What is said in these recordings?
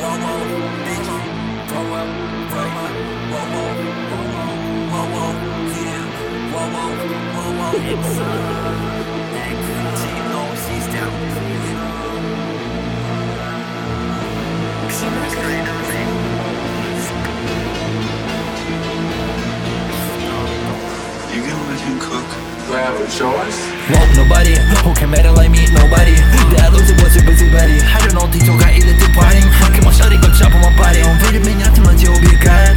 You gonna let him cook? Grab a choice. Won't nobody who can matter like me, nobody. Я лузер, busy buddy. I don't know, ты тёлка или ты парень. Как мой шарик, как шапа мой парень. Он видит меня, в темноте убегает.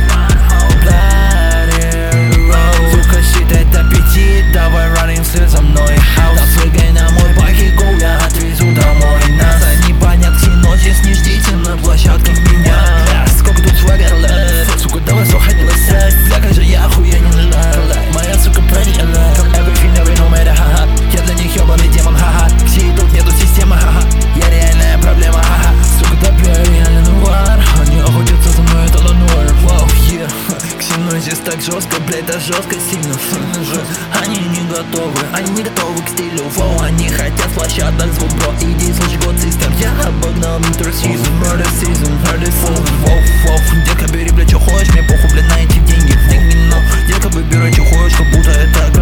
Bloody road. Сука, считает аппетит. Давай running вслед за мной. House. Да прыгай на мой байк, go, я отвезу домой нас. За непонятки ночи, не ждите на площадках меня. Сколько тут свагер лeft. Сука, давай слухать не лысать. Да как же я охуенен лайф. Моя сука pretty alive. Everything, every no matter, ха-ха. Я для них ёбаный демон, ха-ха. Все тут нету системы, ха-ха. Я реальная проблема, ха-ха. Сука, да я реально нуар. Они охотятся за мной, это лануар. Вау, yeah. Ксеной здесь так жестко, блядь, да жестко сильно. Они не готовы к стилю. Воу, они хотят площадок, звук, бро. Иди, слушай, год систем. Я обогнал Mr. Season, Murder Season, Murder Season. Воу, воу, детка, бери, блядь, что хочешь. Мне похуй, блядь, на эти деньги, но детка, выбирай, что хочешь, как будто это